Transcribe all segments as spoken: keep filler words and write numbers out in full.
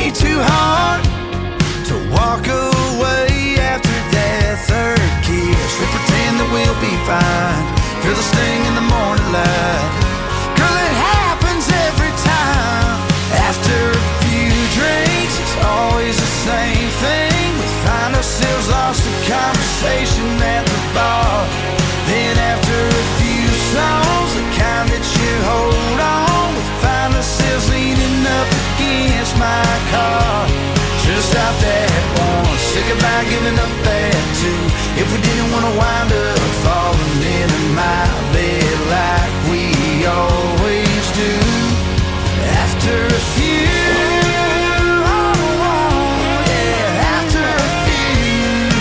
way too hard to walk away after that third kiss. We pretend that we'll be fine, feel the sting in the morning light. Girl, it happens every time. After a few drinks, it's always the same thing. We find ourselves lost in conversation at the bar. Then after a few songs, the kind that you hold on, we find ourselves leaning up against my car. Should've stopped at one, said goodbye, giving up at two. If we didn't want to wind up falling into my bed like we always do. After a few, oh, oh, yeah, after a few.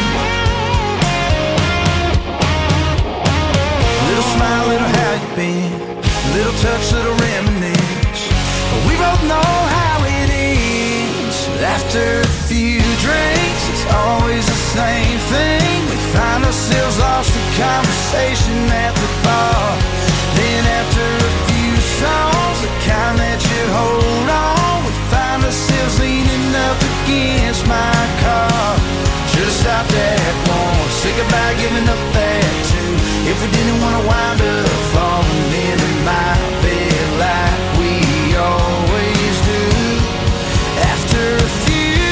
Little smile, little how you been, little touch, little reminisce. But we both know how it ends. After a few drinks, it's always the same thing. We find ourselves lost in conversation at the bar. Then after a few songs, the kind that you hold on, we find ourselves leaning up against my car. Should've stopped at one, said goodbye, giving up at two. If we didn't want to wind up falling into my bed like we always do. After a few,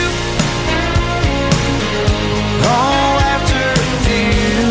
oh, after a few.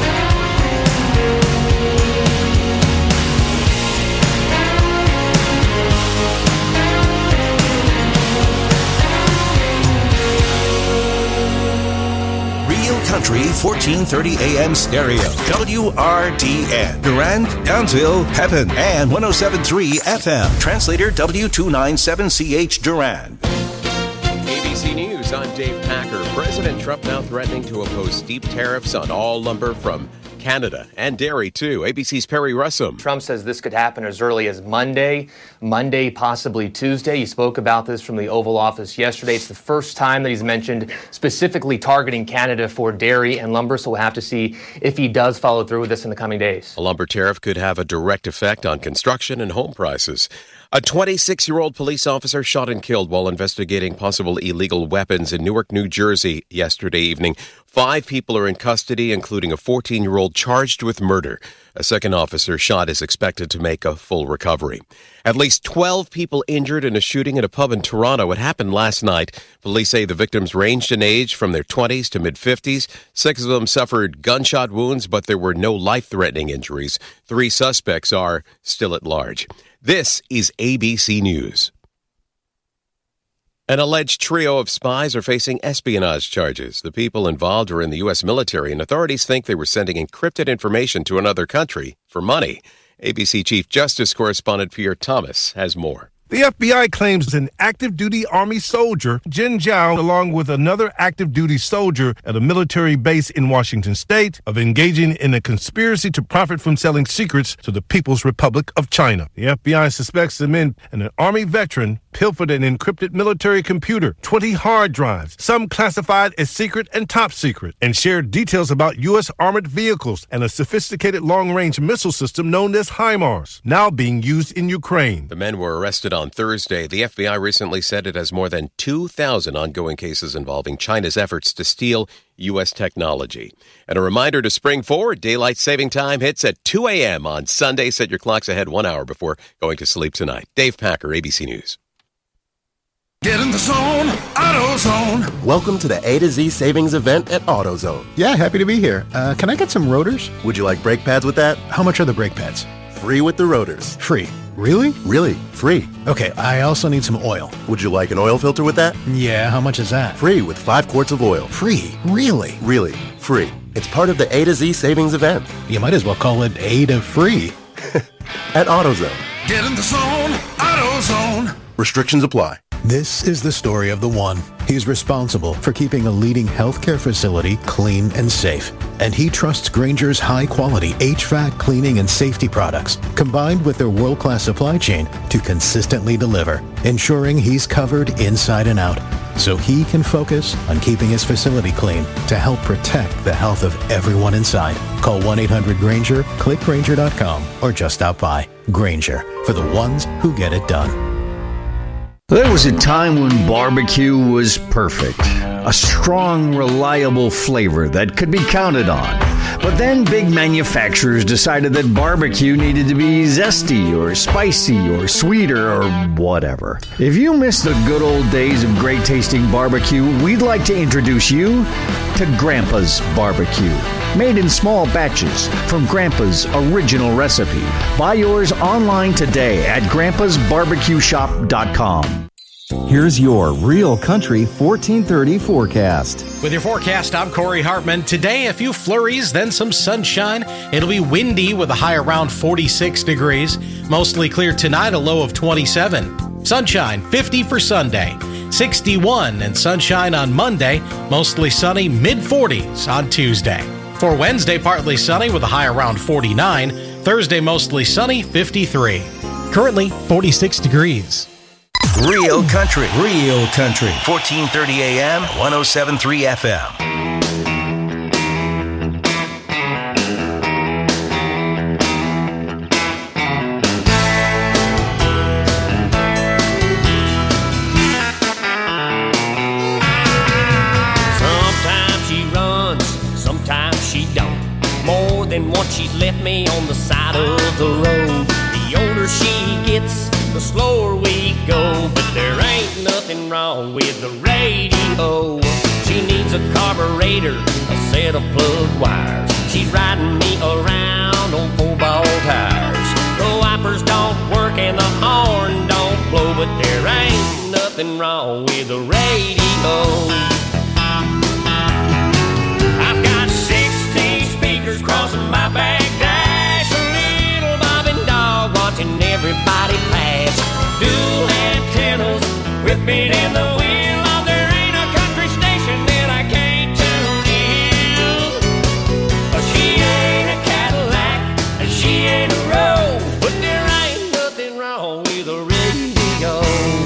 Real Country fourteen thirty A M stereo. W R D N. Durand, Downsville, Pepin, and one oh seven point three F M. Translator W two ninety-seven C H Durand. A B C News, I'm Dave Packer. President Trump now threatening to impose steep tariffs on all lumber from Canada and dairy, too. A B C's Perry Russum. Trump says this could happen as early as Monday, Monday, possibly Tuesday. He spoke about this from the Oval Office yesterday. It's the first time that he's mentioned specifically targeting Canada for dairy and lumber, so we'll have to see if he does follow through with this in the coming days. A lumber tariff could have a direct effect on construction and home prices. A twenty-six-year-old police officer shot and killed while investigating possible illegal weapons in Newark, New Jersey yesterday evening. Five people are in custody, including a fourteen-year-old charged with murder. A second officer shot is expected to make a full recovery. At least twelve people injured in a shooting at a pub in Toronto. It happened last night. Police say the victims ranged in age from their twenties to mid-fifties. Six of them suffered gunshot wounds, but there were no life-threatening injuries. Three suspects are still at large. This is A B C News. An alleged trio of spies are facing espionage charges. The people involved are in the U S military, and authorities think they were sending encrypted information to another country for money. A B C Chief Justice Correspondent Pierre Thomas has more. The F B I claims an active-duty Army soldier, Jin Zhao, along with another active-duty soldier at a military base in Washington state, of engaging in a conspiracy to profit from selling secrets to the People's Republic of China. The F B I suspects the men and an Army veteran pilfered an encrypted military computer, twenty hard drives, some classified as secret and top secret, and shared details about U S armored vehicles and a sophisticated long-range missile system known as HIMARS, now being used in Ukraine. The men were arrested on Thursday. The F B I recently said it has more than two thousand ongoing cases involving China's efforts to steal U S technology. And a reminder to spring forward, daylight saving time hits at two a.m. on Sunday. Set your clocks ahead one hour before going to sleep tonight. Dave Packer, A B C News. Get in the zone, AutoZone. Welcome to the A to Z savings event at AutoZone. Yeah, happy to be here. Uh, can I get some rotors? Would you like brake pads with that? How much are the brake pads? Free with the rotors. Free. Really? Really, free. Okay, I also need some oil. Would you like an oil filter with that? Yeah, how much is that? Free with five quarts of oil. Free? Really? Really, free. It's part of the A to Z savings event. You might as well call it A to free. At AutoZone. Get in the zone, AutoZone. Restrictions apply. This is the story of the one. He's responsible for keeping a leading healthcare facility clean and safe. And he trusts Grainger's high-quality H V A C cleaning and safety products, combined with their world-class supply chain, to consistently deliver, ensuring he's covered inside and out, so he can focus on keeping his facility clean to help protect the health of everyone inside. Call one eight hundred Grainger, click Grainger dot com, or just stop by. Grainger, for the ones who get it done. There was a time when barbecue was perfect. A strong, reliable flavor that could be counted on. But then big manufacturers decided that barbecue needed to be zesty or spicy or sweeter or whatever. If you miss the good old days of great tasting barbecue, we'd like to introduce you to Grandpa's Barbecue. Made in small batches from Grandpa's original recipe. Buy yours online today at grandpas barbecue shop dot com. Here's your Real Country fourteen thirty forecast. With your forecast, I'm Corey Hartman. Today, a few flurries, then some sunshine. It'll be windy with a high around forty-six degrees. Mostly clear tonight, a low of twenty-seven. Sunshine, fifty for Sunday. sixty-one and sunshine on Monday. Mostly sunny, mid forties on Tuesday. For Wednesday, partly sunny with a high around forty-nine. Thursday, mostly sunny, fifty-three. Currently, forty-six degrees. Real Country. Real Country. fourteen thirty A M, one oh seven point three F M. Sometimes she runs, sometimes she don't. More than once she's left me on the side of the road. The older she gets, the slower we go, but there ain't nothing wrong with the radio. She needs a carburetor, a set of plug wires. She's riding me around on four-ball tires. The wipers don't work and the horn don't blow, but there ain't nothing wrong with the radio. I've got sixteen speakers crossing my back dash, a little bobbing dog watching everybody pass. Dual antennas whipping in the wind. Oh, there ain't a country station that I can't tune in. She ain't a Cadillac and she ain't a Rose, but there ain't nothing wrong with a radio.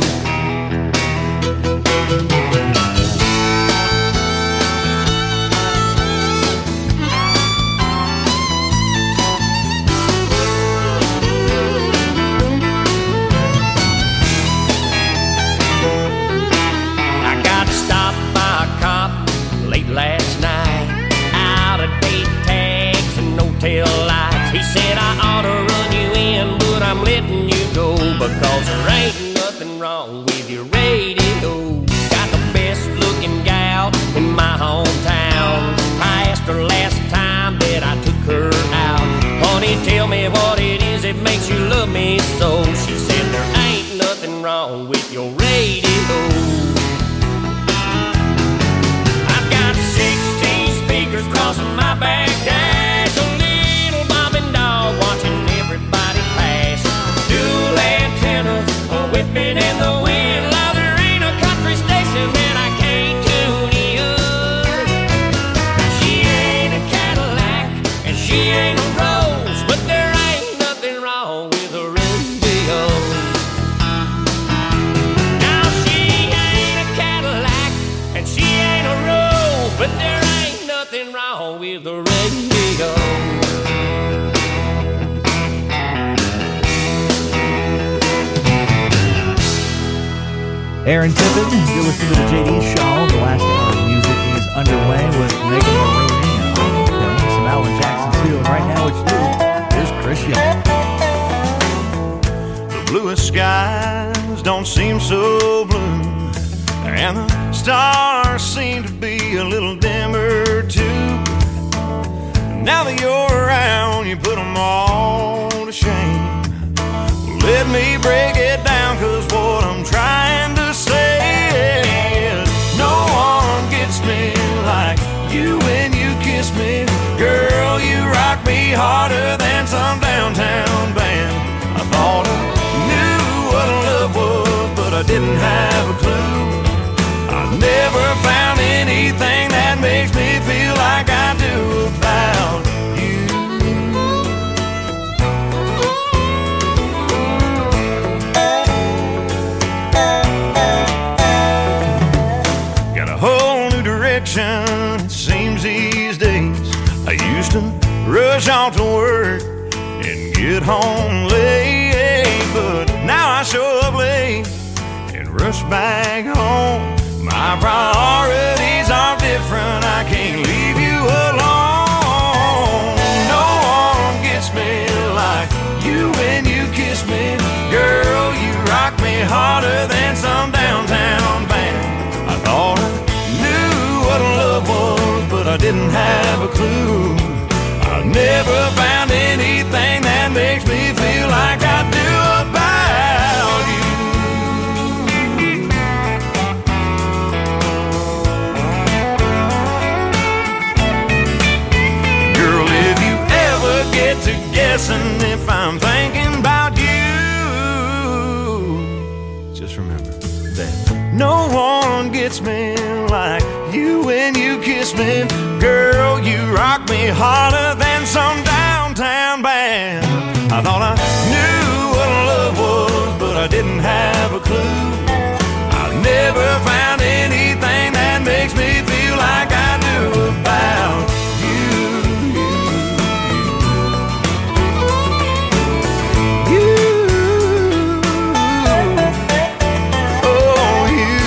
Last night, out of date tags and no tail lights. He said I ought to run you in, but I'm letting you go because there ain't nothing wrong with your radio. Got the best looking gal in my hometown. I asked her last time that I took her out, honey, tell me what it is that makes you love me so. She said there ain't nothing wrong with your radio. Crossing my back dash, a little bobbing dog watching everybody pass. Dual antennas whipping in the wind. Now there ain't a country station that I can't tune in. She ain't a Cadillac and she ain't a Rose, but there ain't nothing wrong with a radio. Now she ain't a Cadillac and she ain't a Rose, but there ain't nothing wrong with the radio. Aaron Tippin, you're listening to the J D Show. The last hour of music is underway with Megan Maroney. Okay, some Alan Jackson too. And right now it's you. Here's Chris Young. The bluest skies don't seem so blue, and the stars seem to be a little dimmer too. Now that you're around, you put them all to shame. Let me break it down, cause what I'm trying to say is no one gets me like you when you kiss me. Girl, you rock me harder than some downtown band. I thought I knew what love was, but I didn't have a clue. I never found anything that makes me feel like I do about you. Got a whole new direction, it seems these days. I used to rush off to work and get home late, but now I show up late and rush back home. My priorities are different, I can't leave you alone. No one gets me like you when you kiss me. Girl, you rock me harder than some downtown band. I thought I knew what love was, but I didn't have a clue. I never found anything that makes me feel like I do about you. Girl, if you ever get to guessing if I'm thinking about you, just remember that no one gets me like you when you kiss me. Girl, you rock me harder than some downtown band. I thought I knew what love was, but I didn't have a clue. I never found anything that makes me feel like I do about you. You, oh you.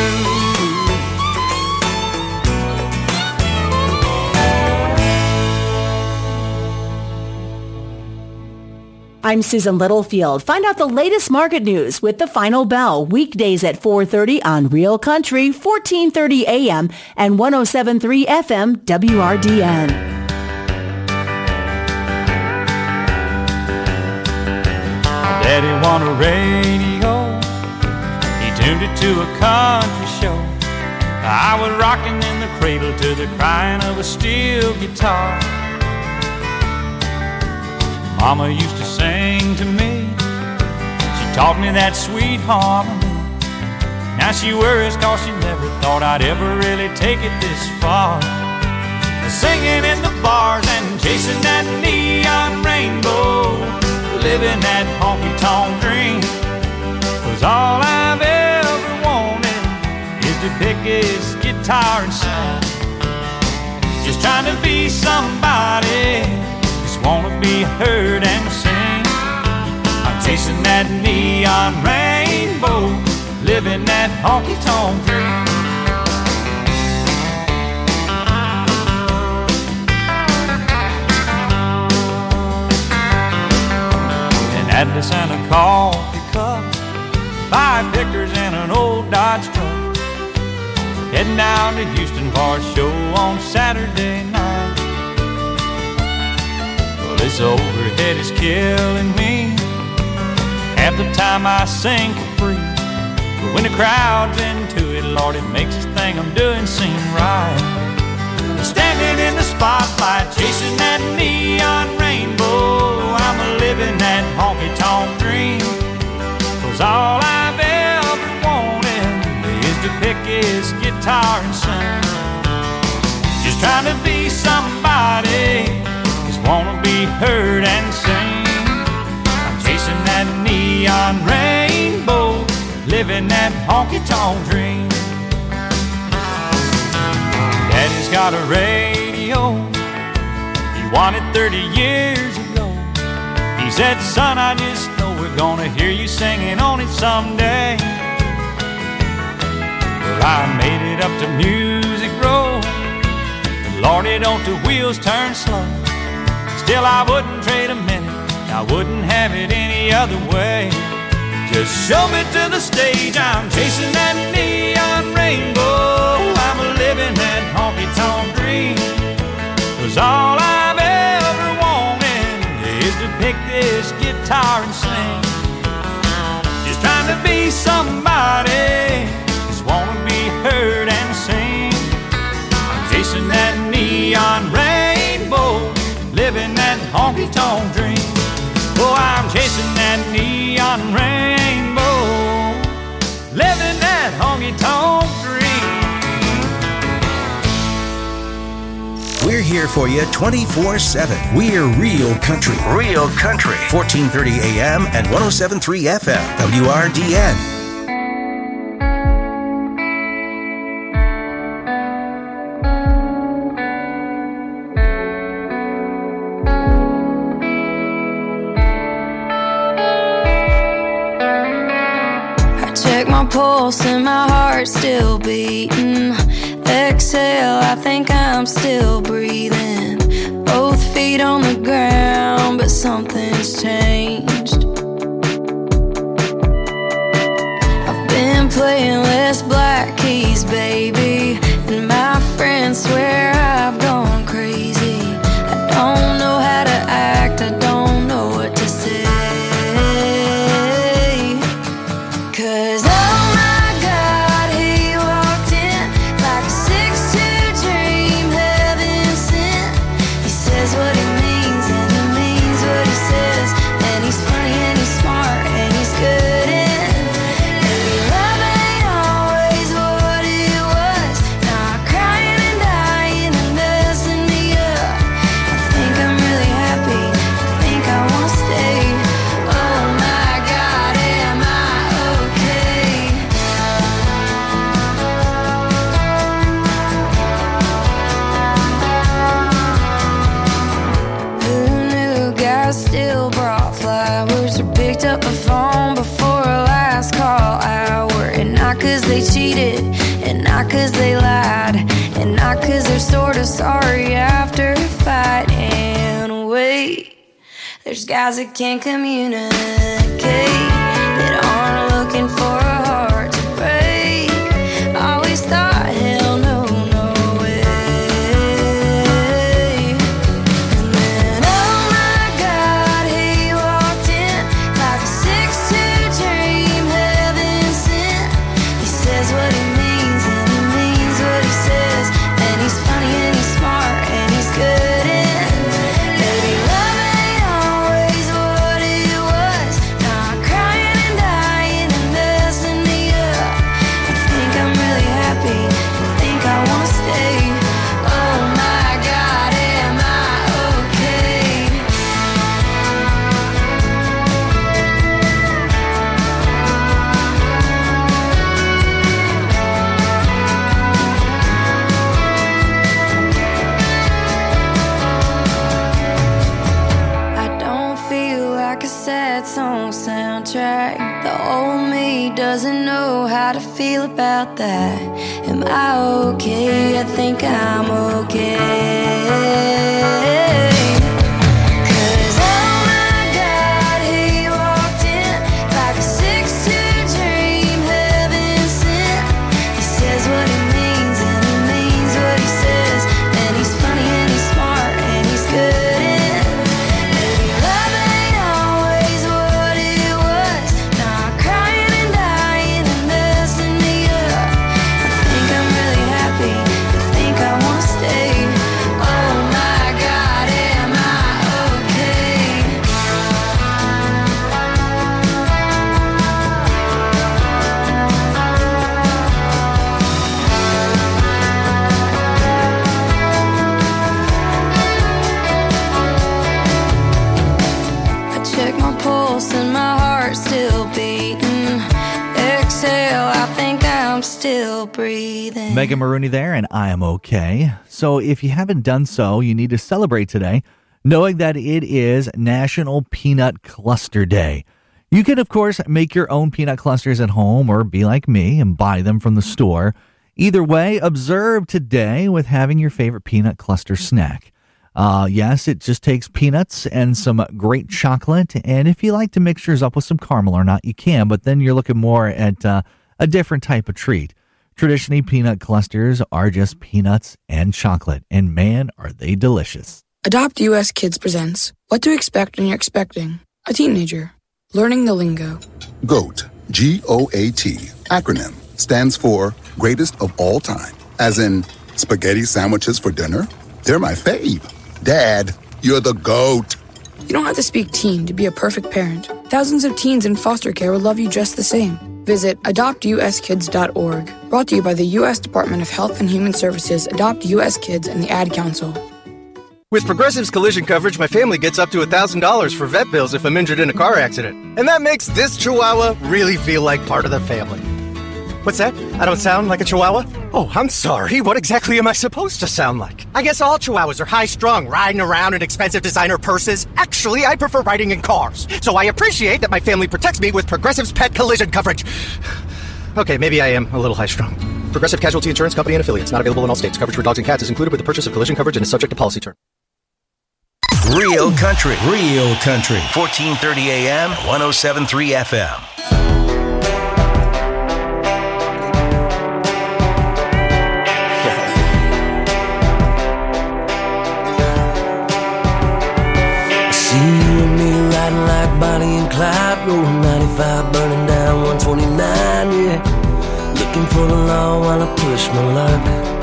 I'm Susan Littlefield. Find out the latest market news with The Final Bell, weekdays at four thirty on Real Country, fourteen thirty A M and one oh seven point three F M W R D N. Daddy won a radio, he tuned it to a country show. I was rocking in the cradle to the crying of a steel guitar. Mama used to sing to me, she taught me that sweet harmony. Now she worries cause she never thought I'd ever really take it this far. Singing in the bars and chasing that neon rainbow, living that honky-tonk dream. Cause all I've ever wanted is to pick his guitar and sing. Just trying to be somebody, just wanna be heard and sing. I'm chasing that neon rainbow, living that honky-tonk dream. Atlas and a coffee cup, five pickers and an old Dodge truck, heading down to Houston for a show on Saturday night. Well, this overhead is killing me. Half the time I sing for free, but when the crowd's into it, Lord, it makes this thing I'm doing seem right. Standing in the spotlight, chasing that neon rainbow, I'm a living that honky-tonk dream. Cause all I've ever wanted is to pick his guitar and sing. Just trying to be somebody, just wanna be heard and sing. I'm chasing that neon rainbow, living that honky-tonk dream. Daddy's got a radio, he won it thirty years ago. He said, son, I just know we're gonna hear you singing on it someday. Well, I made it up to Music Row, and Lordy, don't the wheels turn slow. Still, I wouldn't trade a minute, I wouldn't have it any other way. Just show me to the stage, I'm chasing that neon rainbow, I'm a living that honky-tonk dream. Cause all I've ever wanted is to pick this guitar and sing. Just trying to be somebody, just wanna be heard and sing. I'm chasing that neon rainbow, living that honky-tonk dream. Oh, I'm chasing that neon rainbow, living that honky-tonk dream. We're here for you twenty-four seven. We're Real Country. Real Country. fourteen thirty A M and one oh seven point three F M. W R D N. pulse and my heart's still beating. Exhale, I think I'm still breathing. Both feet on the ground, but something's changed. I've been playing less black keys, baby, and my friends swear I've gone crazy. I don't know how to act, I don't know what to say. Cause oh my God, he walked in like a six two dream, heaven sent. He says what he means and he means what he says. And he's funny and he's smart and he's good and maybe love ain't always what it was. Now I'm crying and dying and messing me up. I think I'm really happy, I think I wanna stay. Oh my God, am I okay? Who knew guys still brought flowers or picked up the phone before a last call hour? And not cause they cheated, and not cause they lied, and not cause they're sorta sorry after a fight. And wait, there's guys that can't communicate, that aren't looking for a heart to break. Always thought, hell no, no way. And then, oh my God, he walked in like a six two dream, heaven sent. He says what he means and he means what he says. And he's funny and he's smart and he's good and maybe love ain't always what it was. Now I'm crying and dying and messing me up. I think I'm really happy, I think I wanna stay. Oh my God, am I okay? I don't feel like a sad song soundtrack. The old me doesn't know how to feel about that. Am I okay? I think I'm okay. Cause oh my God, he walked in like a six two dream, heaven sent. He says what he means and he means what he says. And he's funny and he's smart and he's good and maybe love ain't always what it was. Now I'm crying and dying and messing me up. I think I'm really happy, I think I wanna stay. Oh my God, am I okay? I check my pulse and my heart's still beating. Exhale, I think I'm still breathing. Megan Maroney there, and I am okay. So if you haven't done so, you need to celebrate today, knowing that it is National Peanut Cluster Day. You can, of course, make your own peanut clusters at home or be like me and buy them from the store. Either way, observe today with having your favorite peanut cluster snack. Uh, yes, it just takes peanuts and some great chocolate, and if you like to mix yours up with some caramel or not, you can, but then you're looking more at uh, a different type of treat. Traditionally, peanut clusters are just peanuts and chocolate, and man, are they delicious. Adopt U S Kids presents What to Expect When You're Expecting a Teenager. Learning the lingo. GOAT, G O A T, acronym, stands for Greatest of All Time. As in, spaghetti sandwiches for dinner? They're my fave. Dad, you're the GOAT. You don't have to speak teen to be a perfect parent. Thousands of teens in foster care will love you just the same. Visit adopt u s kids dot org. Brought to you by the U S Department of Health and Human Services, Adopt U S Kids, and the Ad Council. With Progressive's collision coverage, my family gets up to one thousand dollars for vet bills if I'm injured in a car accident. And that makes this Chihuahua really feel like part of the family. What's that? I don't sound like a Chihuahua? Oh, I'm sorry. What exactly am I supposed to sound like? I guess all Chihuahuas are high-strung, riding around in expensive designer purses. Actually, I prefer riding in cars. So I appreciate that my family protects me with Progressive's pet collision coverage. Okay, maybe I am a little high-strung. Progressive Casualty Insurance Company and Affiliates. Not available in all states. Coverage for dogs and cats is included with the purchase of collision coverage and is subject to policy term. Real Country. Real Country. fourteen thirty A M, one oh seven point three F M. Bonnie and Clyde, road ninety-five, burning down one twenty-nine, yeah. Looking for the law while I push my luck.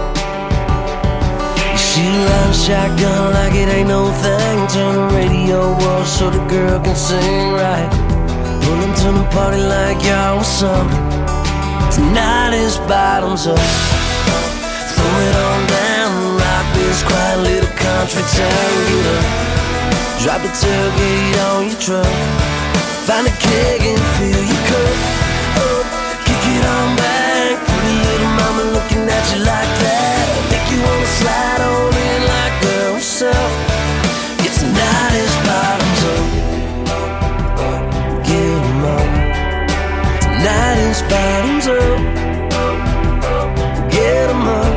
You shoot a line shotgun like it ain't no thing. Turn the radio off so the girl can sing right. Pull them to the party like, y'all, what's up? Tonight is bottoms up. Throw it on down, rock this quiet little country town. Get up. Drop the tailgate on your truck. Find a keg and fill your cup up. Kick it on back. Pretty little mama looking at you like that. Make you wanna slide on in like, girl, what's up? It's tonight is bottoms up. Get 'em up. Tonight is bottoms up. Get 'em up.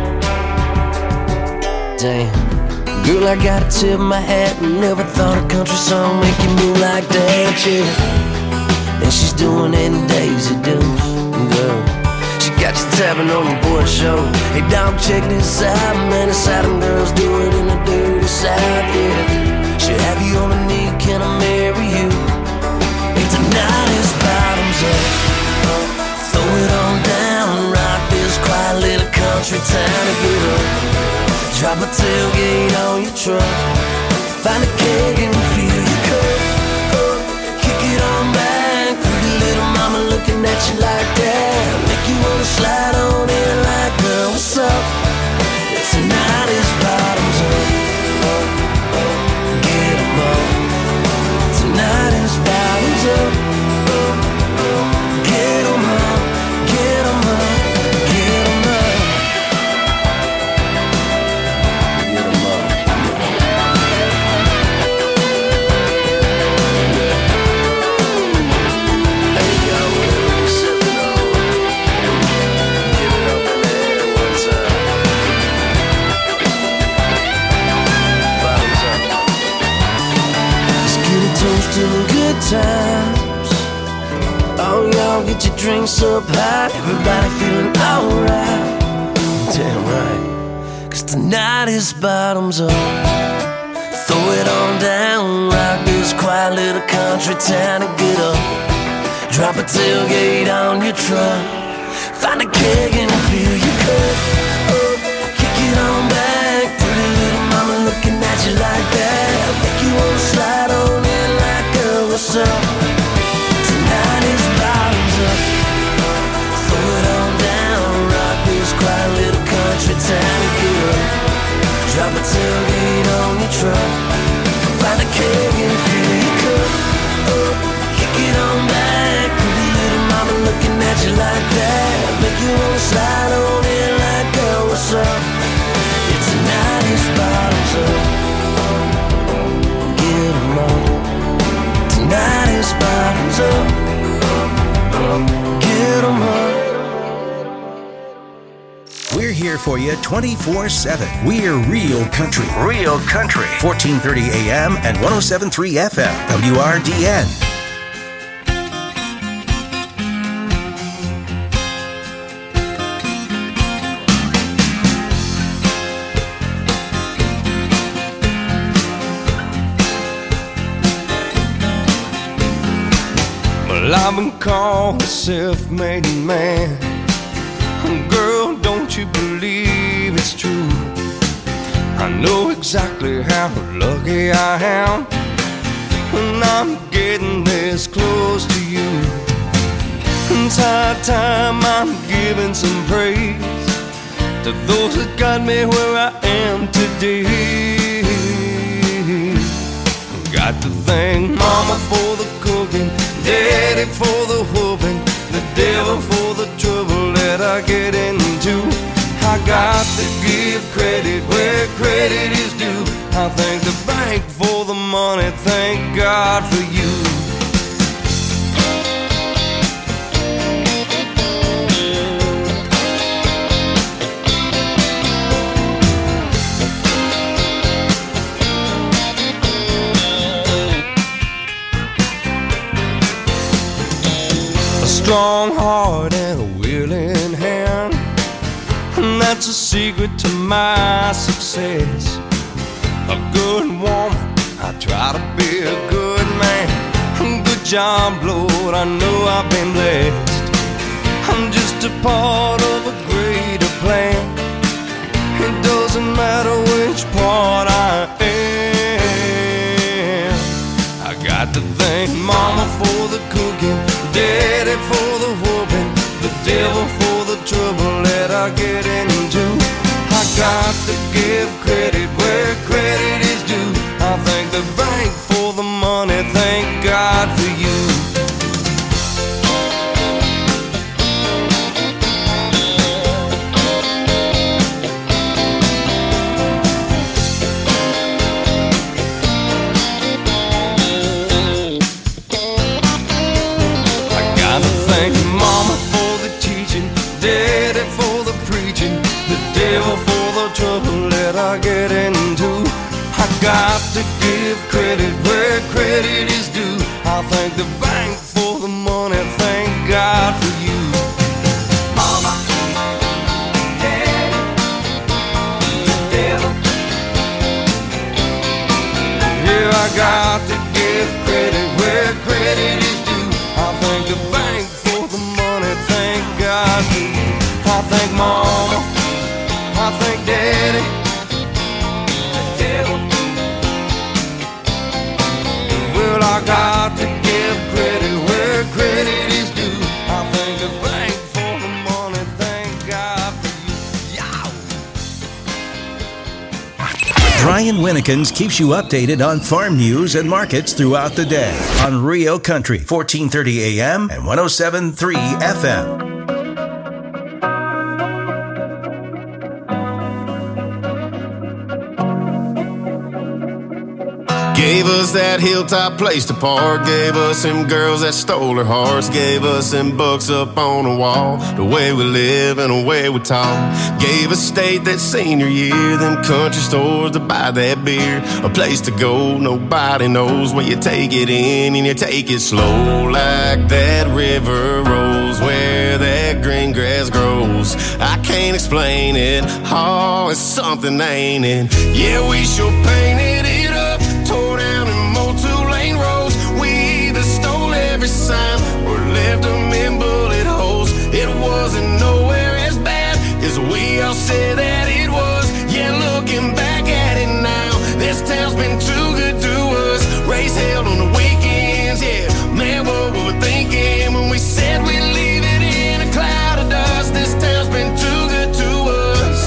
Damn. Girl, I gotta tip my hat. Never thought a country song make you move like that, yeah. And she's doing it in Daisy Dukes, girl. She got you tapping on your boy show. Hey, dog, check this out, man. It's how them girls do it in the dirty South, yeah. She'll have you on a knee, can I marry you? Hey, tonight is bottoms up. Throw it on down, rock this quiet little country town to get up. Drop a tailgate on your truck. Find a keg and fill your cup up. Kick it on back. Pretty little mama looking at you like that. Make you wanna slide on in like, girl, what's up? Tonight is bottoms up. Get 'em up. Tonight is bottoms up. Get 'em up. Get 'em up. Get 'em up. To the good times. Oh, y'all get your drinks up high. Everybody feeling alright. Damn right. Cause tonight is bottoms up. Throw it on down. Rock this quiet little country town and get up. Drop a tailgate on your truck. Find a keg and fill your cup up. Kick it on back. Pretty little mama looking at you like that. Make you wanna slide on in like, girl, what's up? Tonight is bottoms up. Throw it on down. Rock this quiet little country town and get up. Drop a tailgate on your truck. Find a keg and fill your cup up. Kick it on back. Pretty little mama looking at you like that. Make you wanna slide on in like, girl, what's up? It's tonight is bottoms up. Get 'em up. Tonight is bottoms up. Get 'em up. We're here for you twenty-four seven. We're Real Country. Real Country. fourteen thirty A M and one oh seven point three F M. W R D N. Well, I've been called a self-made man. Girl, don't you believe it's true? I know exactly how lucky I am when I'm getting this close to you. It's high time I'm giving some praise to those that got me where I am today. Got to thank Mama for the cooking, Daddy for the whooping, the devil for the trouble that I get into. I got to give credit where credit is due. I thank the bank for the money, thank God for you. that's a secret to my success. A good woman, I try to be a good man. Good job, Lord, I know I've been blessed. I'm just a part of a greater plan. It doesn't matter which part I am. I got to thank Mama for the cooking, Daddy for the whooping, the devil for the trouble that I get into. I got to give credit where credit is due. I thank the bank for the money, thank God for you. Trouble that I get into. I got to give credit where credit is due. I thank the bank for the money, thank God for you. Mama, Daddy, the devil. Yeah, I got to give credit where credit is due. I thank the bank for the money, thank God for you. I thank Mama, I thank Daddy, the devil. Well, I got to give credit where credit is due. I thank the bank for the money, thank God for you. Brian Winnekins keeps you updated on farm news and markets throughout the day on Rio Country, fourteen thirty A M and one oh seven point three F M. Gave us that hilltop place to park. Gave us them girls that stole our hearts. Gave us them books up on the wall. The way we live and the way we talk. Gave us state that senior year. Them country stores to buy that beer. A place to go nobody knows where you take it in and you take it slow. Like that river rolls where that green grass grows. I can't explain it. Oh, it's something, ain't it? Yeah, we sure painted it up. Tore down and mowed two-lane roads. We either stole every sign or left them in bullet holes. It wasn't nowhere as bad as we all said that it was. Yeah, looking back at it now, this town's been too good to us. Race held on the weekends, yeah. Man, what were we thinking when we said we'd leave it in a cloud of dust? This town's been too good to us.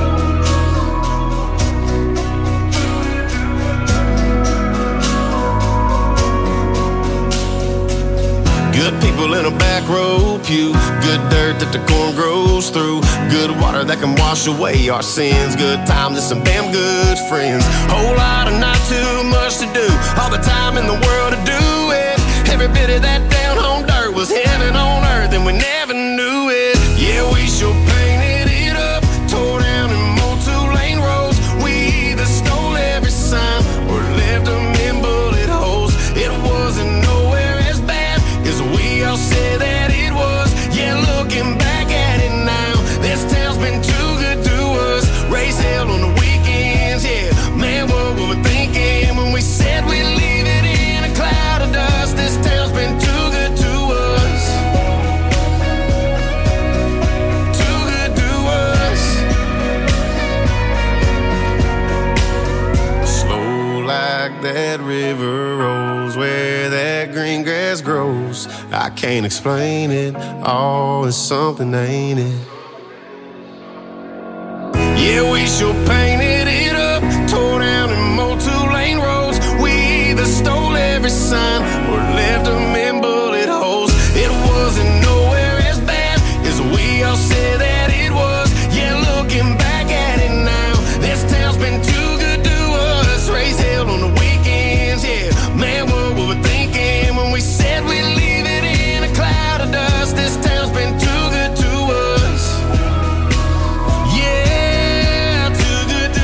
Good people in a back row pew. Good dirt that the corn grows through. Good water that can wash away our sins. Good times and some damn good friends. Whole lot of not too much to do. All the time in the world to do it. Every bit of that down home dirt was heaven on earth and we never knew it. Yeah, we sure painted it up. Tore down and mowed two-lane roads. We either stole every sign or left them in bullet holes. It wasn't nowhere as bad as we all said that it was. Yeah, looking back at it now, this town's been too good to us. Race held on the weekends, yeah. Man, what were we thinking when we said we'd leave it in a cloud of dust? This town's been too good to us. Too good to us. Slow like that river rolls where that green grass grows. I can't explain it. Oh, it's something, ain't it? Yeah, we sure painted it up. Tore down and mowed two-lane roads. We either stole every sign or left them in bullet holes. It wasn't nowhere as bad as we all said that it was. Yeah, looking back at it now, this town's been too good to us. Race held on the weekends, yeah. Man, what were we thinking when we said we'd leave it in a cloud of dust? This town's been too good to us. Yeah, too good to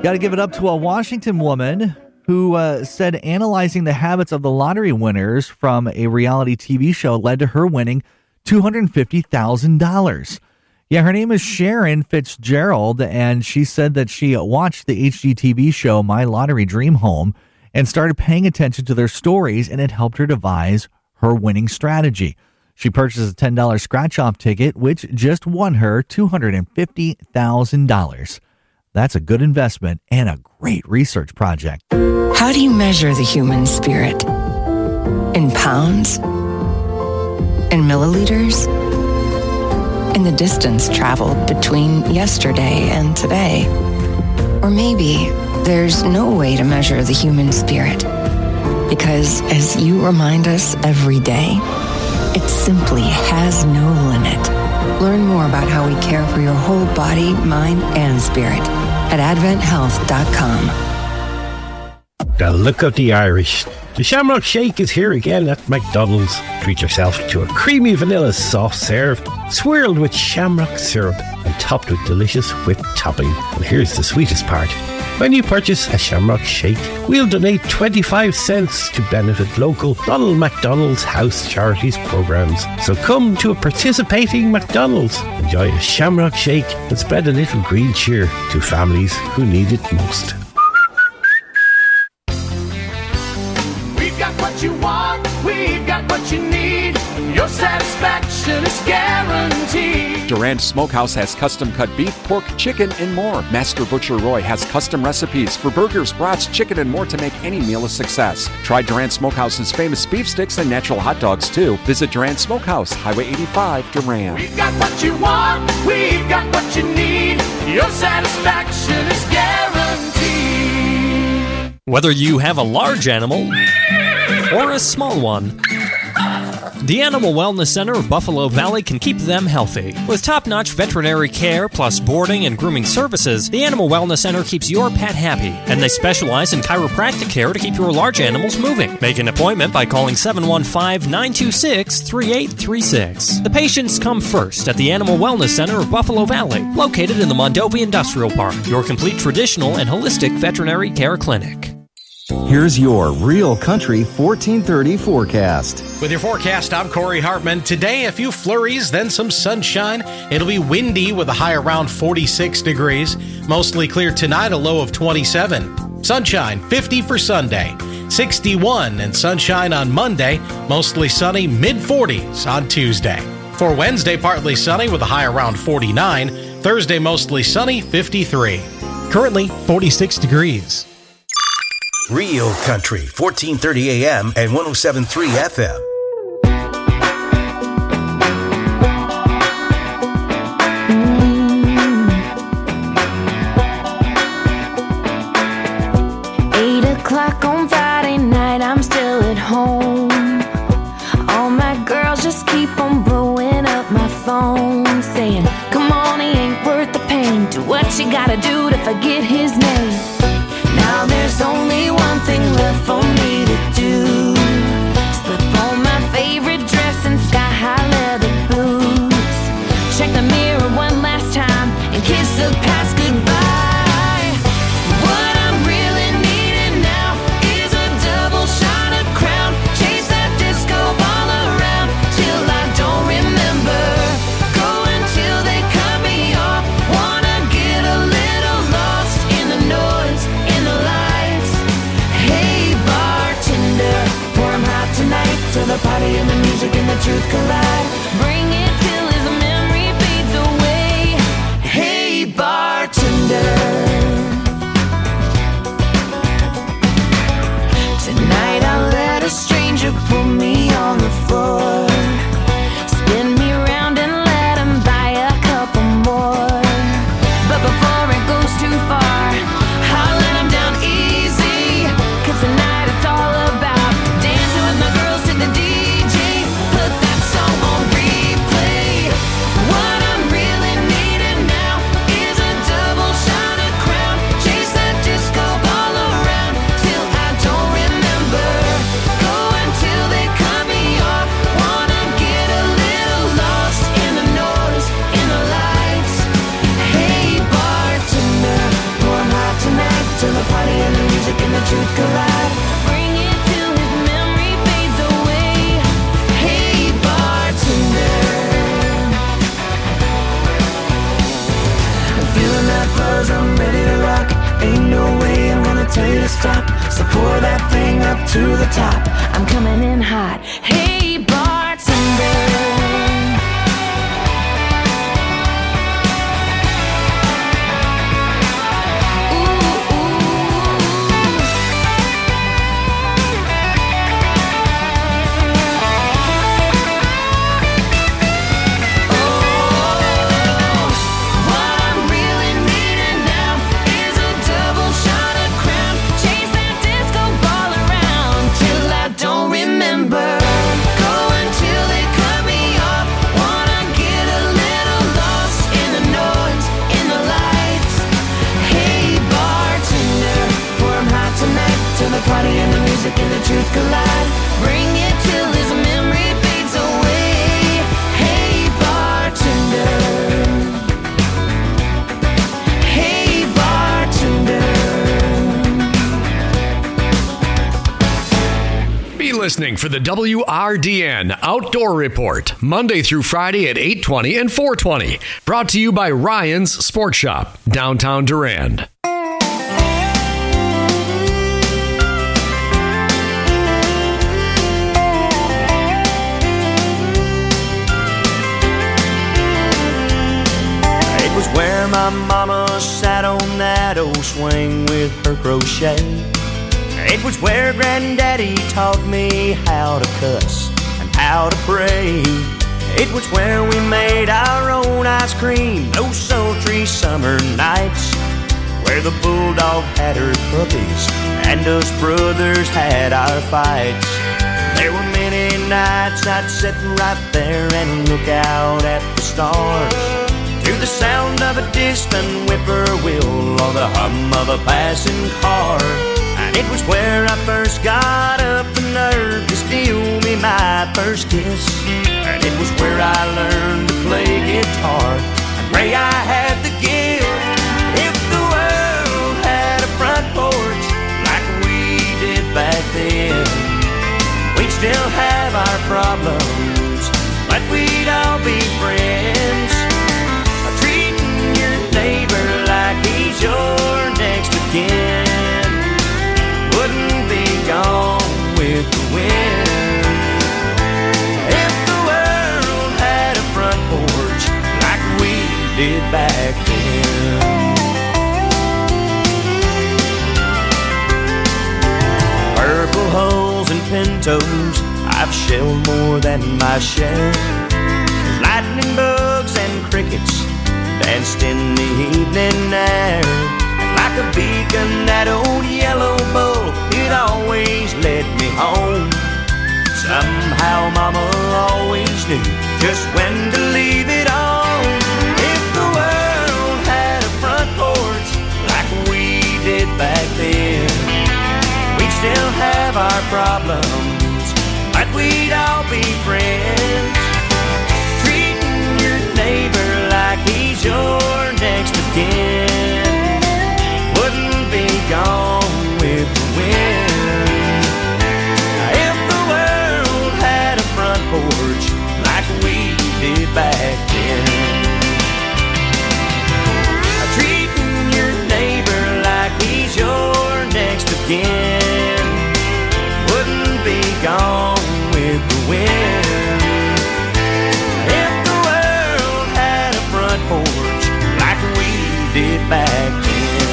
Got to give it up to a Washington woman who uh, said analyzing the habits of the lottery winners from a reality T V show led to her winning two hundred fifty thousand dollars. Yeah, her name is Sharon Fitzgerald, and she said that she watched the H G T V show My Lottery Dream Home and started paying attention to their stories, and it helped her devise her winning strategy. She purchased a ten dollars scratch-off ticket, which just won her two hundred fifty thousand dollars. That's a good investment and a great research project. How do you measure the human spirit? In pounds? In milliliters? In the distance traveled between yesterday and today? Or maybe there's no way to measure the human spirit, because as you remind us every day, it simply has no limit. Learn more about how we care for your whole body, mind, and spirit at advent health dot com. The look of the Irish. The Shamrock Shake is here again at McDonald's. Treat yourself to a creamy vanilla soft serve, swirled with shamrock syrup and topped with delicious whipped topping. And here's the sweetest part. When you purchase a Shamrock Shake, we'll donate twenty-five cents to benefit local Ronald McDonald's House Charities programs. So come to a participating McDonald's, enjoy a Shamrock Shake, and spread a little green cheer to families who need it most. We've got what you want, we've got what you need. Your satisfaction is guaranteed. Durant Smokehouse has custom-cut beef, pork, chicken, and more. Master Butcher Roy has custom recipes for burgers, brats, chicken, and more to make any meal a success. Try Durant Smokehouse's famous beef sticks and natural hot dogs, too. Visit Durant Smokehouse, Highway eighty-five, Durant. We've got what you want, we've got what you need. Your satisfaction is guaranteed. Whether you have a large animal or a small one, the Animal Wellness Center of Buffalo Valley can keep them healthy. With top-notch veterinary care plus boarding and grooming services, the Animal Wellness Center keeps your pet happy, and they specialize in chiropractic care to keep your large animals moving. Make an appointment by calling seven one five, nine two six, three eight three six. The patients come first at the Animal Wellness Center of Buffalo Valley, located in the Mondovi Industrial Park, your complete traditional and holistic veterinary care clinic. Here's your Real Country fourteen thirty forecast. With your forecast, I'm Corey Hartman. Today, a few flurries, then some sunshine. It'll be windy with a high around forty-six degrees. Mostly clear tonight, a low of twenty-seven. Sunshine, fifty for Sunday. sixty-one and sunshine on Monday. Mostly sunny, mid forties on Tuesday. For Wednesday, partly sunny with a high around forty-nine. Thursday, mostly sunny, fifty-three. Currently, forty-six degrees. Real Country, fourteen thirty A M and one oh seven point three F M. Eight o'clock on Friday night, I'm still at home. All my girls just keep on blowing up my phone, saying, come on, he ain't worth the pain. Do what you gotta do to forget his name. Now there's only one thing left for me to do. Slip on my favorite dress and sky-high leather boots. Check the mirror one last time and kiss the past goodbye. What I'm really needing now is a double shot of Crown. Chase that disco ball around till I don't remember. Go until they cut me off. Wanna get a little lost in the noise, in the lights. Hey bartender, to the top. I'm coming in hot. Hey, bartender. Party and the music and the truth collide. Bring it till this memory fades away. Hey, bartender. Hey, bartender. Be listening for the W R D N Outdoor Report, Monday through Friday at eight twenty and four twenty. Brought to you by Ryan's Sports Shop, downtown Durand. Was where my mama sat on that old swing with her crochet. It was where granddaddy taught me how to cuss and how to pray. It was where we made our own ice cream those sultry summer nights, where the bulldog had her puppies and us brothers had our fights. There were many nights I'd sit right there and look out at the stars, to the sound of a distant whippoorwill or the hum of a passing car. And it was where I first got up the nerve to steal me my first kiss. And it was where I learned to play guitar and pray I had the gift. If the world had a front porch like we did back then, we'd still have our problems, but we'd all be friends. Neighbor like he's your next of kin, wouldn't be gone with the wind. If the world had a front porch like we did back then. Purple hulls and pintos I've shelled more than my share. There's lightning bugs and crickets danced in the evening air, and like a beacon that old yellow bull, it always led me home. Somehow mama always knew just when to leave it on. If the world had a front porch like we did back then, we'd still have our problems, but we'd all be friends. Treating your neighbor like he's your next of kin, wouldn't be gone with the wind. If the world had a front porch like we did back then, treating your neighbor like he's your next of kin, wouldn't be gone with the wind. If the world had a front porch like we did back then.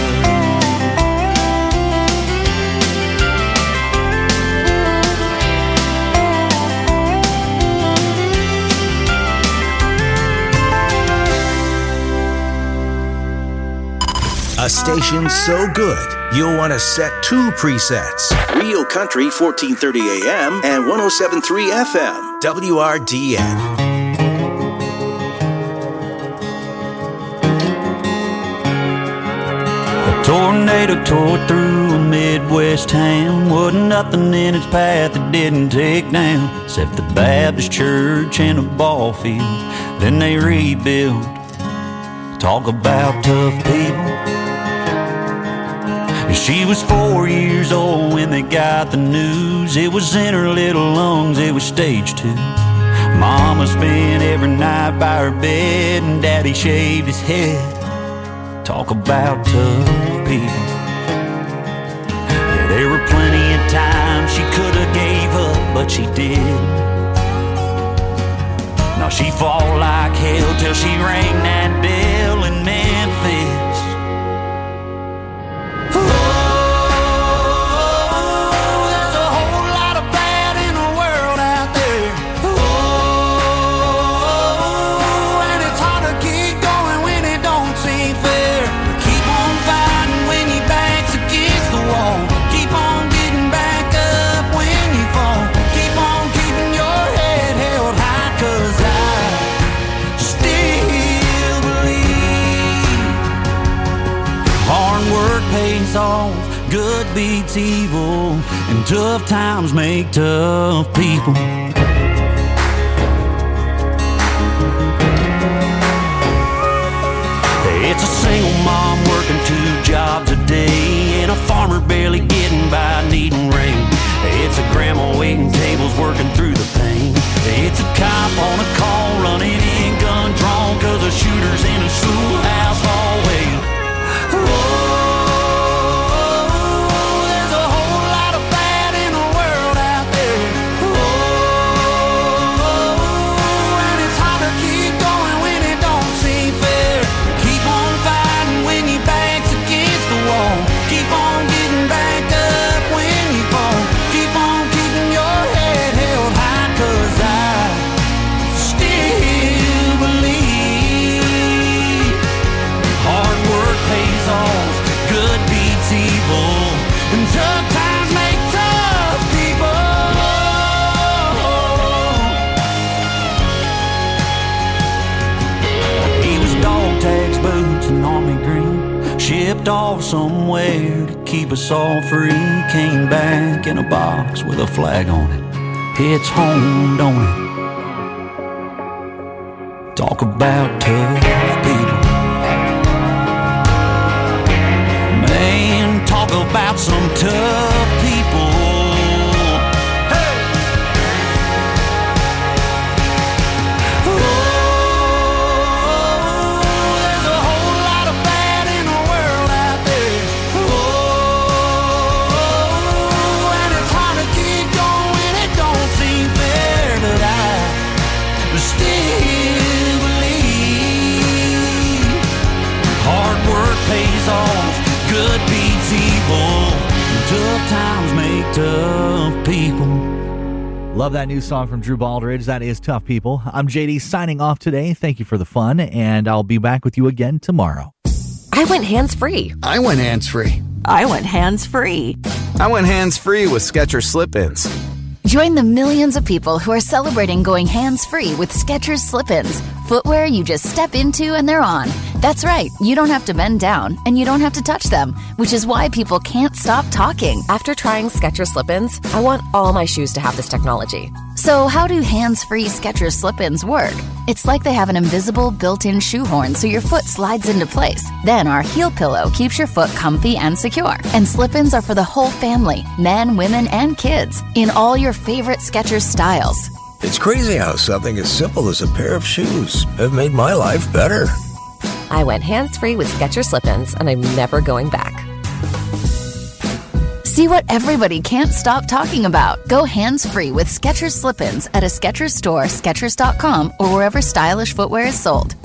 A station so good, you'll want to set two presets. Real Country fourteen thirty A M and one oh seven point three F M, W R D N. Tornado tore through a Midwest town. Wasn't nothing in its path that didn't take down, except the Baptist church and a ball field. Then they rebuilt. Talk about tough people. She was four years old when they got the news. It was in her little lungs, it was stage two. Mama spent every night by her bed, and Daddy shaved his head. Talk about tough people. Yet There were plenty of times she could have gave up, but she did. Now she fought like hell till she rang that bell in Memphis. Oh, there's a whole lot of bad in the world out there. Oh, and it's hard to keep going when it don't seem fair. Keep on fighting when your back's against the wall. Keep on getting back up when you fall. Keep on keeping your head held high, 'cause I still believe hard work pays off, good beats evil, and tough times make tough people. It's a single mom working two jobs a day, and a farmer barely getting by needing rain. It's a grandma waiting tables working through the pain. It's a cop on a call running in gun drawn, 'cause a shooter's in a schoolhouse hallway. Oh, there's a whole lot of bad in the world out there. Oh, and it's hard to keep going when it don't seem fair. Keep on fighting when your back's against the wall. Keep on getting back up when you fall. Keep on keeping your head held high, 'cause I still believe hard work pays off, good beats evil, and tough times make tough people. He was dog tags, boots, and army green, shipped off somewhere to keep us all free. Came back in a box with a flag on it. It's home, don't it? Talk about tough people. Man, talk about some tough people. Hey! Oh, there's a whole lot of bad in the world out there. Oh, and it's hard to keep going, it don't seem fair, but I still believe hard work pays off, good beats evil, and tough times make tough people. Love that new song from Drew Baldridge. That is Tough People. I'm J D signing off today. Thank you for the fun, and I'll be back with you again tomorrow. I went hands-free. I went hands-free. I went hands-free. I went hands-free with Skechers Slip-ins. Join the millions of people who are celebrating going hands-free with Skechers Slip-ins. Footwear you just step into and they're on. That's right, you don't have to bend down and you don't have to touch them, which is why people can't stop talking. After trying Skechers Slip-ins, I want all my shoes to have this technology. So how do hands-free Skechers Slip-ins work? It's like they have an invisible built-in shoehorn so your foot slides into place. Then our heel pillow keeps your foot comfy and secure. And Slip-ins are for the whole family, men, women, and kids, in all your favorite Skechers styles. It's crazy how something as simple as a pair of shoes have made my life better. I went hands-free with Skechers Slip-ins, and I'm never going back. See what everybody can't stop talking about. Go hands-free with Skechers Slip-ins at a Skechers store, Skechers dot com, or wherever stylish footwear is sold.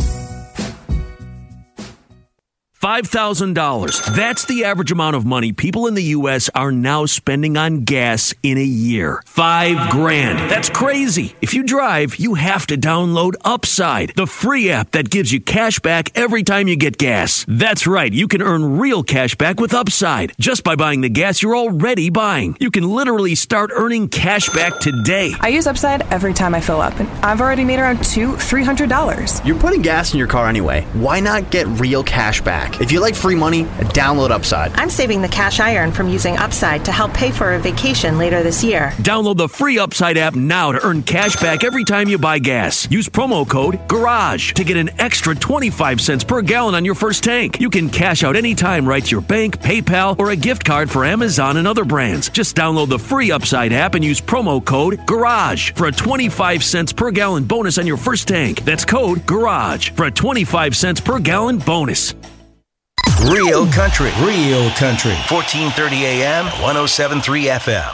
five thousand dollars. That's the average amount of money people in the U S are now spending on gas in a year. Five grand. That's crazy. If you drive, you have to download Upside, the free app that gives you cash back every time you get gas. That's right. You can earn real cash back with Upside just by buying the gas you're already buying. You can literally start earning cash back today. I use Upside every time I fill up, and I've already made around two, three hundred dollars. You're putting gas in your car anyway. Why not get real cash back? If you like free money, download Upside. I'm saving the cash I earn from using Upside to help pay for a vacation later this year. Download the free Upside app now to earn cash back every time you buy gas. Use promo code GARAGE to get an extra twenty-five cents per gallon on your first tank. You can cash out anytime right to your bank, PayPal, or a gift card for Amazon and other brands. Just download the free Upside app and use promo code GARAGE for a twenty-five cents per gallon bonus on your first tank. That's code GARAGE for a twenty-five cents per gallon bonus. Real country. Real country. fourteen thirty A M, one oh seven point three F M.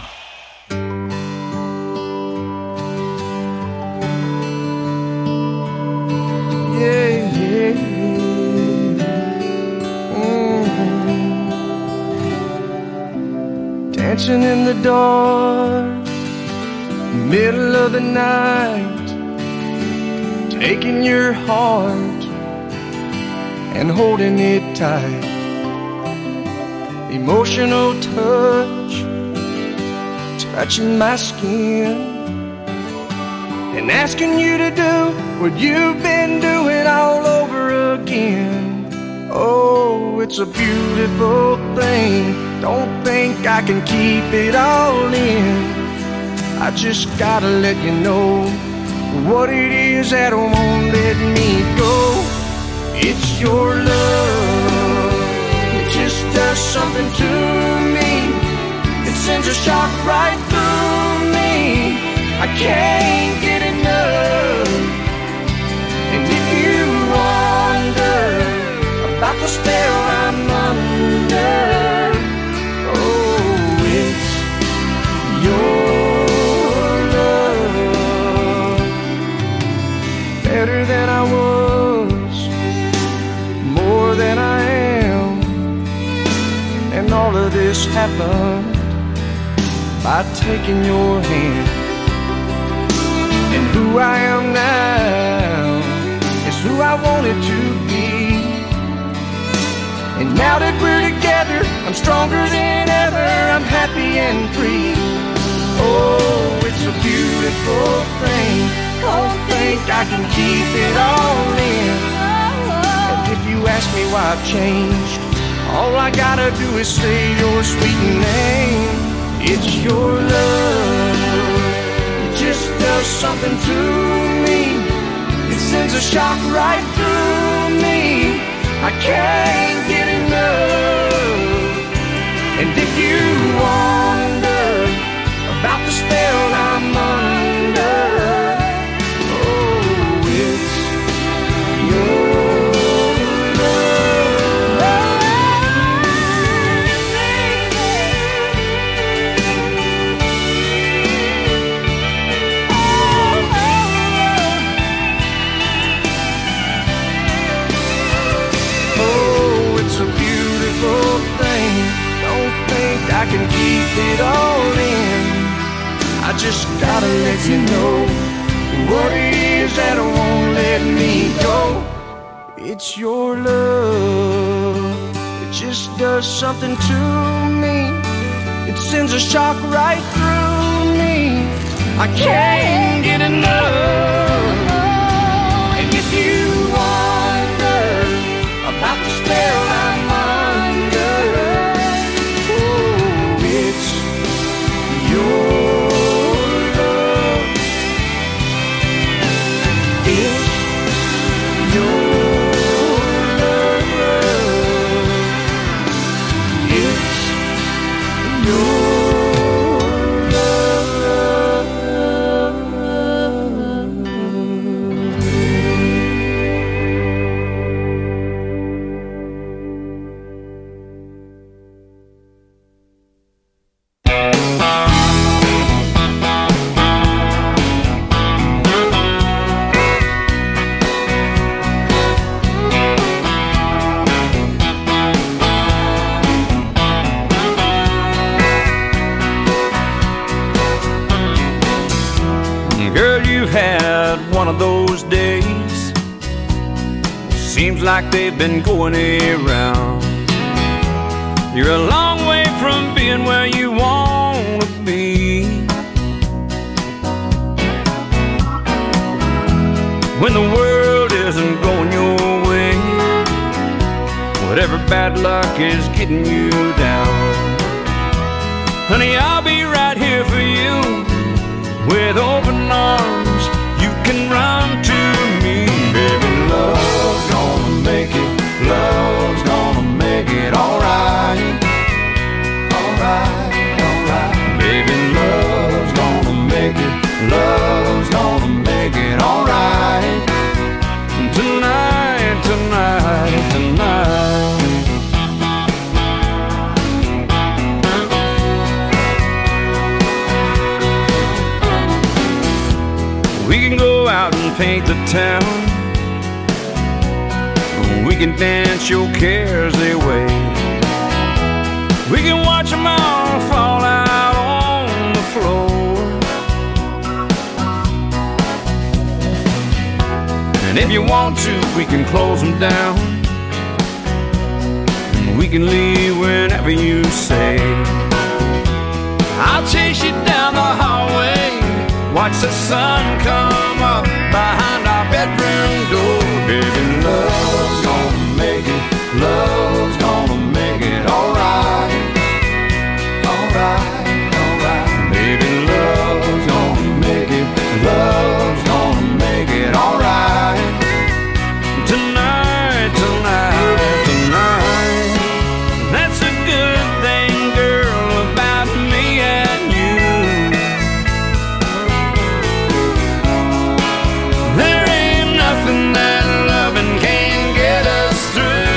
Yeah, yeah, mm. Dancing in the dark, middle of the night, taking your heart and holding it tight. Emotional touch, touching my skin, and asking you to do what you've been doing all over again. Oh, it's a beautiful thing. Don't think I can keep it all in. I just gotta let you know what it is that won't let me go. It's your love. It just does something to me. It sends a shock right through me. I can't get enough. And if you wonder about the spell I'm under, oh, it's your love. Better than I was, more than I am. And all of this happened by taking your hand. And who I am now is who I wanted to be. And now that we're together, I'm stronger than ever. I'm happy and free. Oh, it's a beautiful thing. Don't think I can keep it all in. And if you ask me why I've changed, all I gotta do is say your sweet name. It's your love. It just does something to me. It sends a shock right through me. I can't get enough. And if you wonder about the spell I'm under, oh, it's your I can keep it all in. I just gotta let you know what it is that won't let me go. It's your love. It just does something to me. It sends a shock right through me. I can't get enough. And if you wonder about the spell I'm under, one of those days seems like they've been going around. You're a long way from being where you want to be. When the world isn't going your way, whatever bad luck is getting you down, honey, I'll be right here for you with open arms. You can run to me, baby. Love's gonna make it, love's gonna make it alright, alright, alright. Baby, love's gonna make it, love's gonna make it alright. Tonight, tonight, tonight. paint the town. We can dance your cares away. We can watch them all fall out on the floor. And if you want to, we can close them down. We can leave whenever you say. I'll chase you down the hallway, watch the sun come up behind our bedroom door. Baby, love's gonna make it, love's gonna make it alright. Alright, alright. Baby, love's gonna make it, love's gonna make it alright. Tonight, tonight, tonight. That's a good thing, girl, about me and you. There ain't nothing that loving can get us through.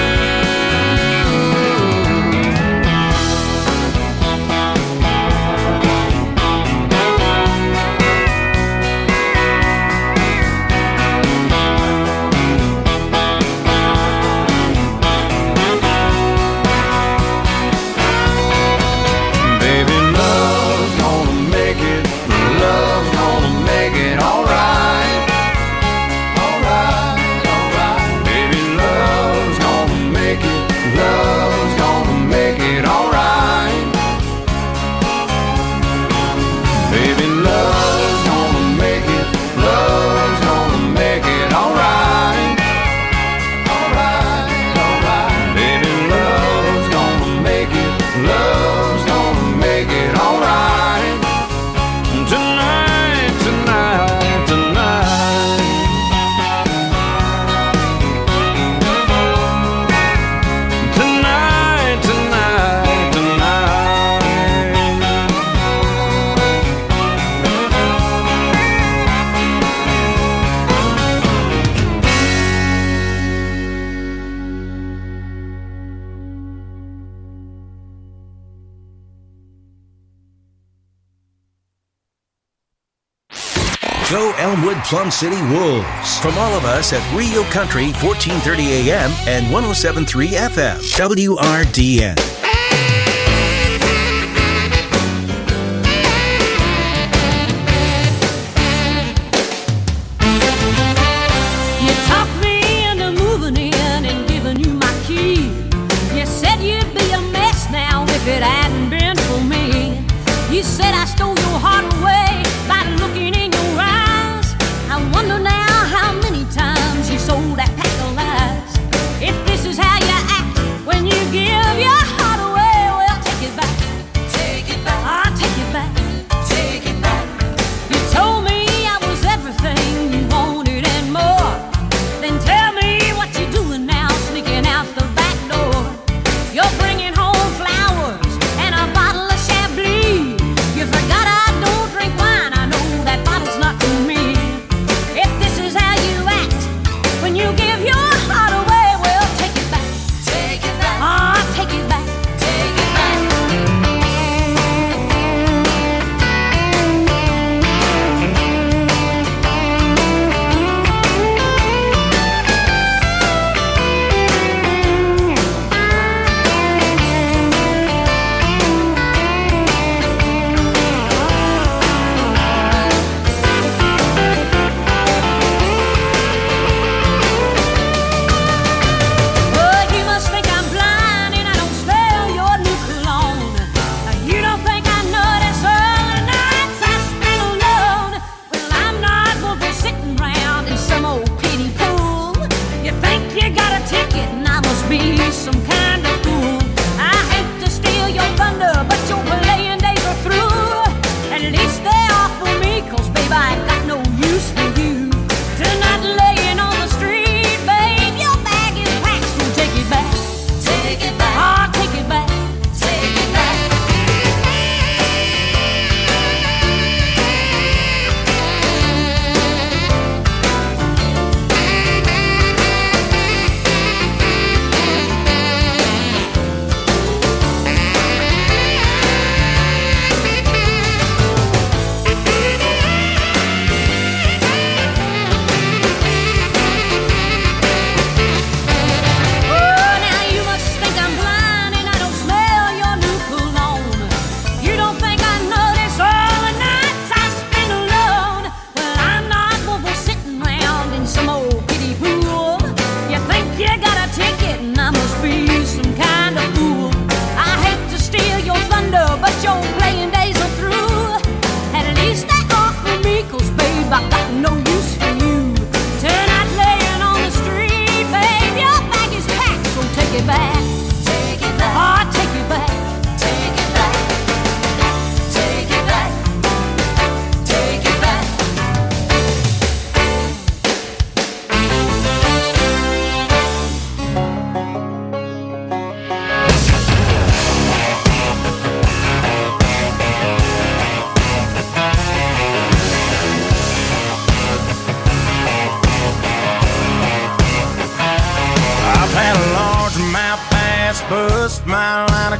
Baby, love's gonna make it, love's gonna make it alright. Alright, alright. Baby, love's gonna make it, love's gonna make it alright. Baby, love's gonna make it, love's gonna make it alright. Alright, alright. Baby, love's gonna make it, love's gonna make it alright. Tonight, tonight, tonight. Tonight, tonight, tonight. Go Elmwood Plum City Wolves. From all of us at Rio Country, fourteen thirty A M and one oh seven point three F M. W R D N. You talked me into moving in and giving you my key. You said you'd be a mess now if it hadn't been for me. You said I stole your heart away by looking in your eyes. I wonder now how many times you sold that pack of lies. If this is how you act when you give your heart away, well, take it back. Take it back. I'll take it back. Take it back. You told me I was everything you wanted and more. Then tell me what you're doing now, sneaking out the back door. You're bringing home flowers and a bottle of Chablis. You forgot I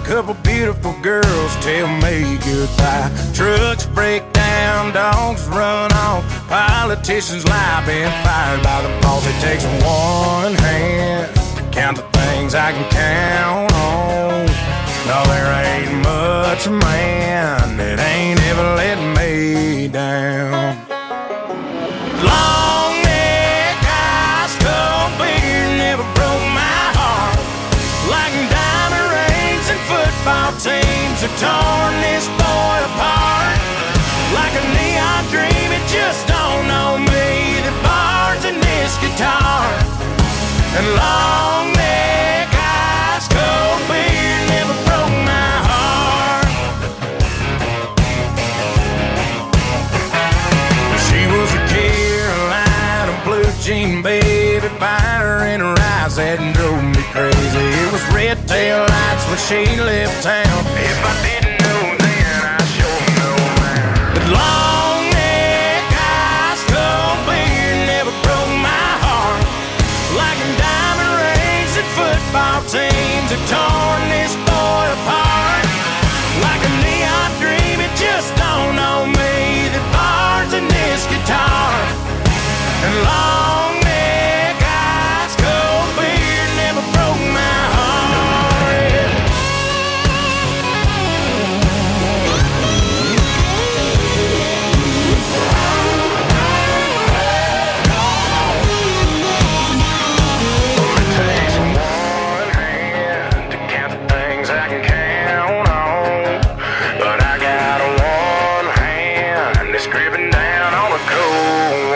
couple beautiful girls tell me goodbye. Trucks break down, dogs run off, politicians lie, been fired by the boss. It takes one hand to count the things I can count on. No, there ain't much man that ain't ever let me down. Long neck, ice cold beer never broke my heart. Like diamond rings and football teams have torn this boy apart. Like a neon dream, it just don't know me. The bars in this guitar and long neck, ice cold beer never broke my heart. She was a Carolina blue jean baby, fire in her eyes that drove me crazy. It was red tail lights when she left town. If I didn't know then, I sure know now. But long neck, ice cold beer never broke my heart. Like diamond rings and football teams have torn this boy apart. Like a neon dream, it just don't know me. The bars in this guitar and long neck, ice cold beer never broke my heart. It takes one hand to count the things I can count on, but I got one hand that's gripping down on a cold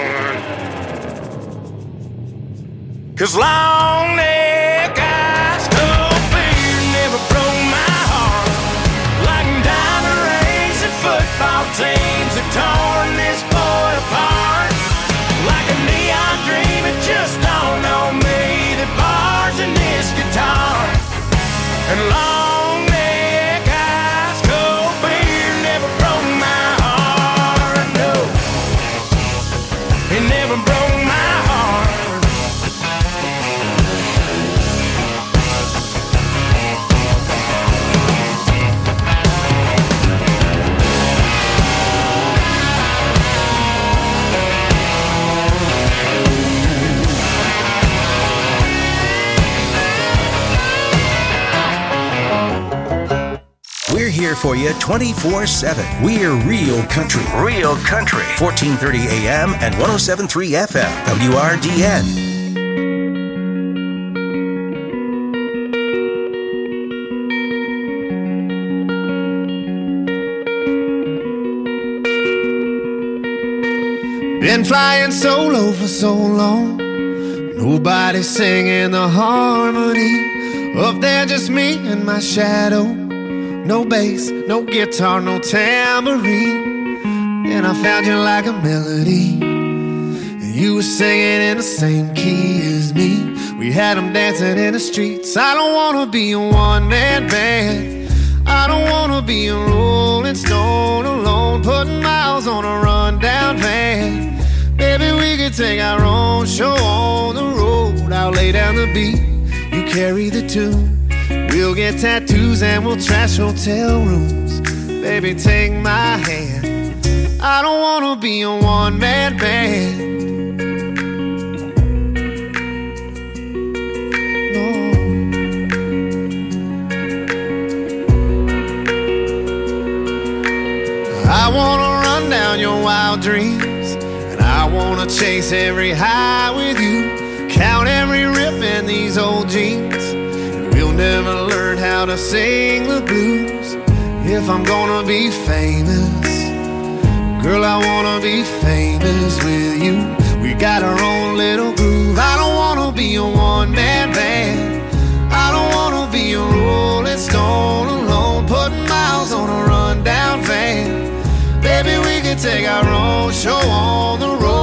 one. 'Cause long neck, ice cold beer never broke my heart. Like diamond rings and football teams have torn this boy apart. Like a neon dream, it just don't know me. The bars in this guitar and long neck, ice cold beer never broke my heart. No, it never broke my heart. We're here for you twenty-four seven. We're Real Country. Real Country. fourteen thirty A M and one oh seven point three F M. W R D N. Been flying solo for so long, nobody singing the harmony. Up there just me and my shadow. No bass, no guitar, no tambourine. And I found you like a melody, and you were singing in the same key as me. We had them dancing in the streets. I don't wanna be a one-man band. I don't wanna be a rolling stone alone, putting miles on a rundown van. Maybe we could take our own show on the road. I'll lay down the beat, you carry the tune. We'll get tattoos and we'll trash hotel rooms. Baby, take my hand. I don't wanna be a one-man band. No. I wanna run down your wild dreams, and I wanna chase every high with you. Count every rip in these old jeans. We'll never learn how to sing the blues. If I'm gonna be famous, girl, I wanna be famous with you. We got our own little groove. I don't wanna be a one-man band. I don't wanna be a rolling stone alone, putting miles on a rundown van. Baby, we could take our own show on the road.